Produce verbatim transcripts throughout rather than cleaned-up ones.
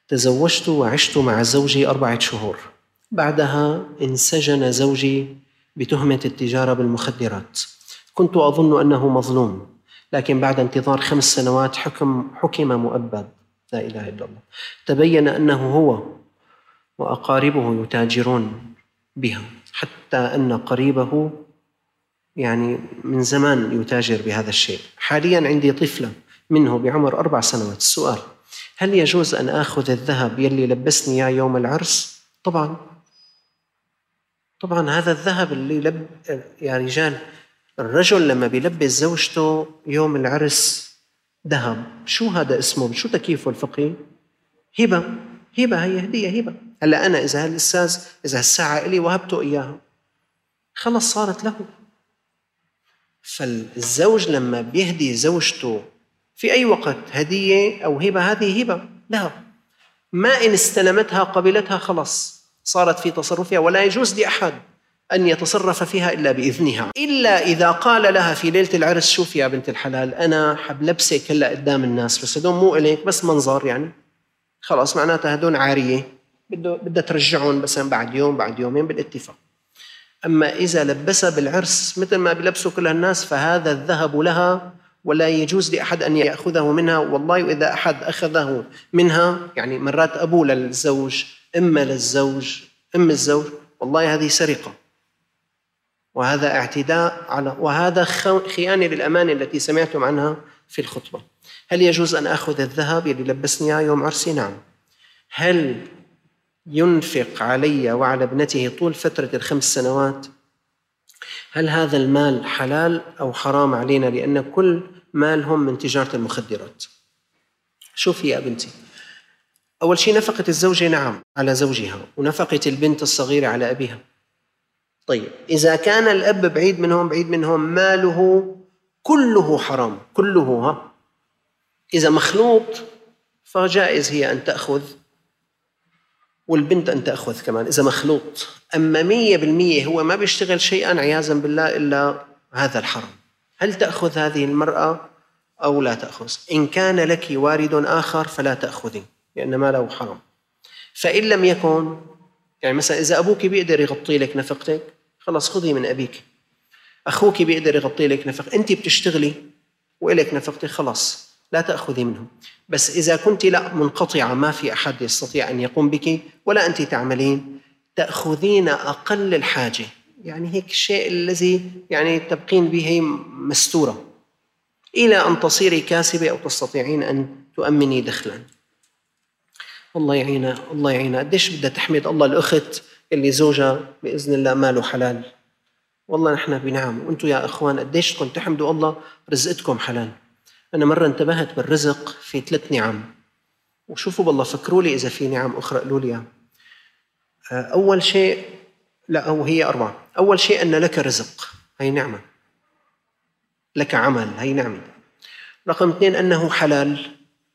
تزوجت وعشت مع زوجي أربعة شهور، بعدها انسجن زوجي بتهمة التجارة بالمخدرات. كنت أظن أنه مظلوم، لكن بعد انتظار خمس سنوات حكم حكم مؤبد. لا إله إلا الله. تبين أنه هو وأقاربه يتاجرون بها، حتى أن قريبه يعني من زمان يتاجر بهذا الشيء. حاليا عندي طفلة منه بعمر أربع سنوات. السؤال: هل يجوز أن آخذ الذهب يلي لبسني إياه يوم العرس؟ طبعا طبعا هذا الذهب اللي لب يا رجال، الرجل لما بيلبس زوجته يوم العرس ذهب، شو هذا اسمه؟ شو تكييفه الفقهي؟ هبة. هبة، هي هدية، هبة. هلا أنا إذا هالأستاذ إذا الساعة إلي وهبته إياها خلص صارت له. فالزوج لما بيهدي زوجته في أي وقت هدية أو هبة، هذه هبة لها، ما إن استلمتها قبلتها خلص صارت في تصرفها، ولا يجوز لأحد أن يتصرف فيها إلا بإذنها، إلا إذا قال لها في ليلة العرس: شوف يا بنت الحلال، أنا حب لبسك هلأ قدام الناس، بس هدون مو إليك، بس منظر، يعني خلاص معناتها هدون عارية، بدها ترجعون بس بعد يوم بعد يومين بالاتفاق. أما إذا لبسها بالعرس مثل ما بلبسوا كل الناس فهذا الذهب لها، ولا يجوز لأحد أن يأخذه منها. والله وإذا أحد أخذه منها، يعني مرات أبو للزوج، إما للزوج، أم الزوج، والله هذه سرقة، وهذا اعتداء على، وهذا خيانة للأمانة التي سمعتم عنها في الخطبة. هل يجوز أن أخذ الذهب يلي لبسني يوم عرسي؟ نعم. هل ينفق علي وعلى ابنته طول فترة الخمس سنوات؟ هل هذا المال حلال أو حرام علينا؟ لأن كل مالهم من تجارة المخدرات. شوفي يا بنتي، أول شيء نفقة الزوجة نعم على زوجها، ونفقة البنت الصغيرة على أبيها. طيب إذا كان الأب بعيد منهم بعيد منهم ماله كله حرام، كله. ها إذا مخلوط فجائز هي أن تأخذ، والبنت أن تأخذ كمان إذا مخلوط. أما مية بالمية هو ما بيشتغل شيئا عياذا بالله إلا هذا الحرام، هل تأخذ هذه المرأة أو لا تأخذ؟ إن كان لك وارد آخر فلا تأخذي، لأن ماله حرام. فإن لم يكن، يعني مثلا إذا أبوك بيقدر يغطي لك نفقتك خلاص خذي من أبيك، أخوك بيقدر يغطي لك نفقتك، أنت بتشتغلي وإلك نفقتك، خلاص لا تأخذي منه. بس إذا كنت لا منقطعة ما في أحد يستطيع أن يقوم بك ولا أنت تعملين، تأخذين أقل الحاجة، يعني هيك الشيء الذي يعني تبقين به مستورة إلى أن تصيري كاسبة أو تستطيعين أن تؤمني دخلا. الله يعينا، الله يعينا. قديش بدها تحمد الله الأخت اللي زوجها بإذن الله ماله حلال. والله نحن بنعم، وأنتم يا أخوان قديش كنتم تحمدوا الله رزقتكم حلال. أنا مرة انتبهت بالرزق في ثلاث نعم، وشوفوا بالله فكروا لي إذا في نعم أخرى قالوا لي. أول شيء، لا أو هي أربعة. أول شيء أن لك رزق، هي نعمة. لك عمل، هي نعمة. رقم اثنين أنه حلال،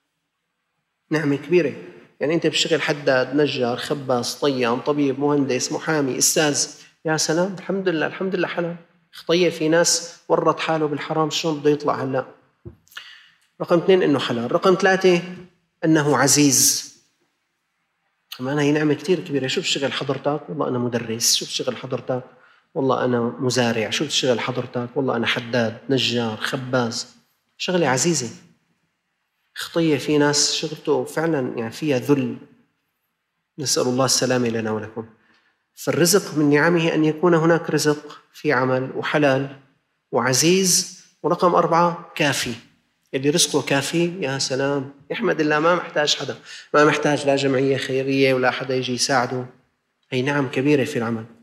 نعمة كبيرة. يعني أنت بتشتغل حداد، نجار، خباز، طيان، طبيب، مهندس، محامي، أستاذ، يا سلام، الحمد لله الحمد لله حلال. خطية في ناس ورط حاله بالحرام، شلون بده يطلع هلا؟ رقم اثنين أنه حلال. رقم ثلاثة أنه عزيز، كمان هي نعمة كتير كبيرة. شو بتشتغل حضرتك؟ والله أنا مدرس. شو بتشتغل حضرتك؟ والله أنا مزارع. شو بتشتغل حضرتك؟ والله أنا حداد، نجار، خباز. شغلة عزيزة. خطية في ناس شغلته فعلا يعني فيها ذل، نسأل الله السلامة لنا ولكم. فالرزق من نعمه أن يكون هناك رزق في عمل وحلال وعزيز. ورقم أربعة كافي، اللي رزقه كافي يا سلام يحمد الله، ما محتاج حدا، ما محتاج لا جمعية خيرية ولا حدا يجي يساعده. هي نعم كبيرة في العمل.